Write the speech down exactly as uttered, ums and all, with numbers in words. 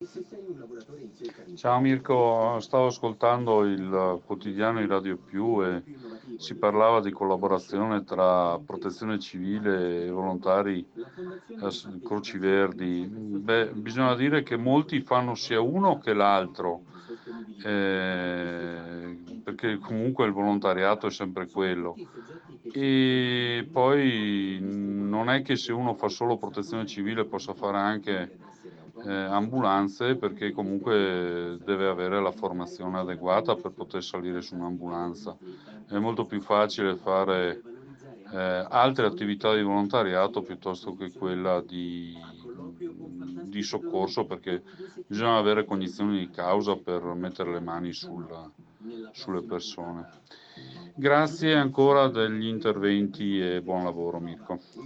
Ciao Mirko, stavo ascoltando il quotidiano di Radio Più e si parlava di collaborazione tra protezione civile e volontari eh, s- Croci Verdi. Beh, bisogna dire che molti fanno sia uno che l'altro, eh, perché comunque il volontariato è sempre quello. E poi non è che se uno fa solo protezione civile possa fare anche eh, ambulanze, perché comunque deve avere la formazione adeguata per poter salire su un'ambulanza. È molto più facile fare eh, altre attività di volontariato piuttosto che quella di, di soccorso, perché bisogna avere cognizioni di causa per mettere le mani sul- sulle persone. Grazie ancora degli interventi e buon lavoro, Mirko.